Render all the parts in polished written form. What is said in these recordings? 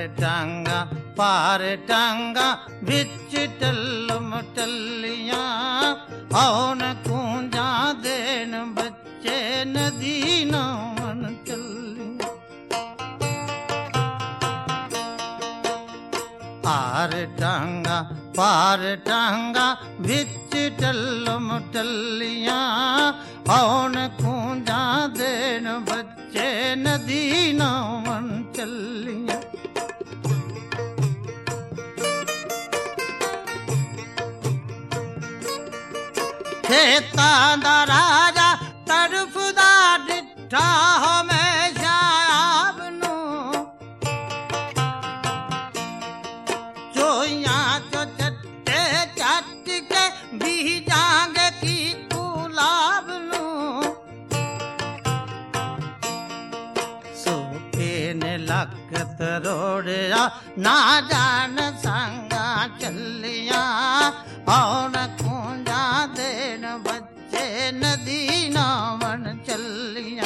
टांगा पार टांगा बिच टल्लम टल्लियां औन कूंजा देन बच्चे नदी नावन चलियां। आर टांगा पार टांगा बिच टल्लम टल्लियां औन कूंजा देन बच्चे नदी नावन चलियां। खेतां दा राजा तड़फदा डिठा हमेशा आप नूं चोइयां चो चट्टे चट के बीजांगे की गुलाब नूं सोके ने लखत रोड़िया ना जान संगा चलियां औन कूंजा देन बच्चे नदी नावन चलियां।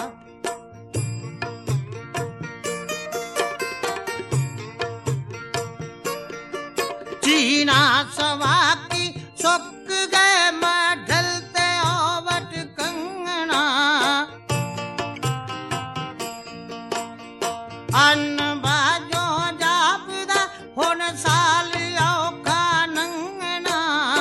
चीना सवा की सुक गए मैं ढलते ओवट कंगना अन्न बाजो जापदा हुन साल औखा नंगना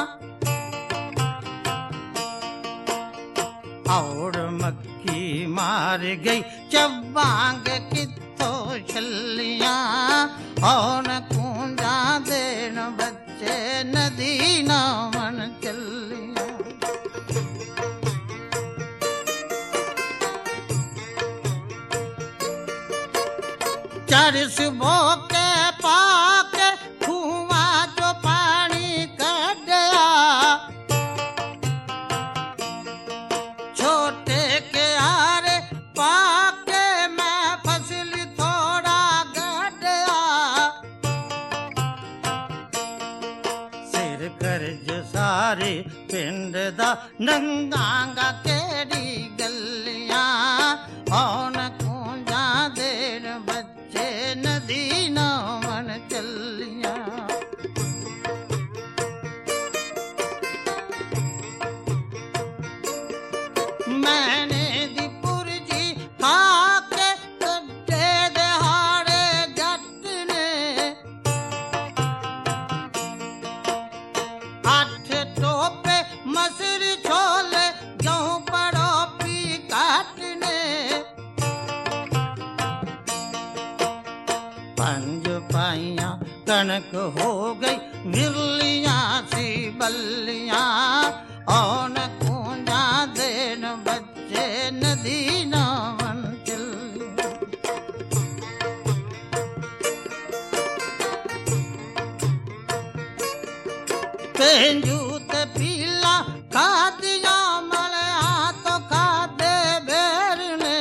और मक्खी मार गई चबांग कित्थों छलियां औन कूंजा देन बच्चे नदी नावन चलियां। चरस बोके पाके खुआ जो पानी कढ़या छोटे के आरे पाके मैं फसल थोड़ा गढ़या सिर कर्ज सारे पिंड दा नंगांगा केड़ी गलियां औन कूंजा देन बच्चे नदी नावन चलियां। मैंने दी पुरजी खाके कड्डे दिहाड़े जट ने अठ टोपे मसर छोले गेहूं पड़ो पी काटने पंज पाइयां कनक हो गई विरलियां सी बल्लियां औन कूंजा देन बच्चे नदी नावन चलियां। पेंजू ते पीला खादियां मलया तो खादे बेर ने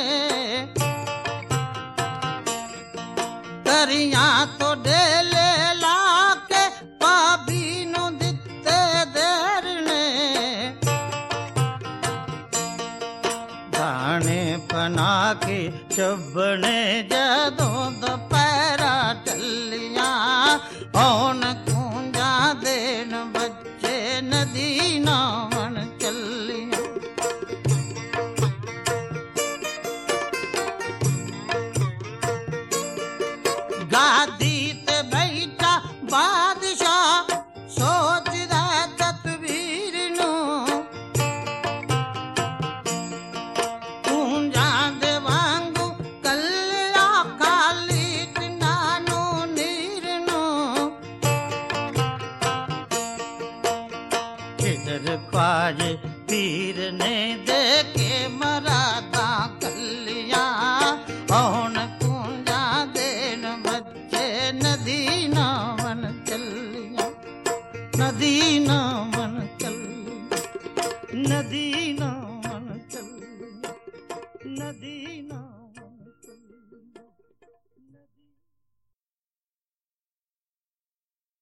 करियां तो डेले लाके भाभी नूं दित्ते देर ने दाने पना के चबने जदों दोपहरा टलियां औन कूंजा देन बच्चे नदी नावन चलियां। गादी ते बैठा बादशाह सोचदा तदबीर नूं कूंजा दे वांगू कल्ला खाली नानू नीर नूं खिदर ख्वाजे पीर ने दे के मरादा कलियां औन कूंजा देन बच्चे नदी नावन चलियां। नदी नावन चलियां नदी नावन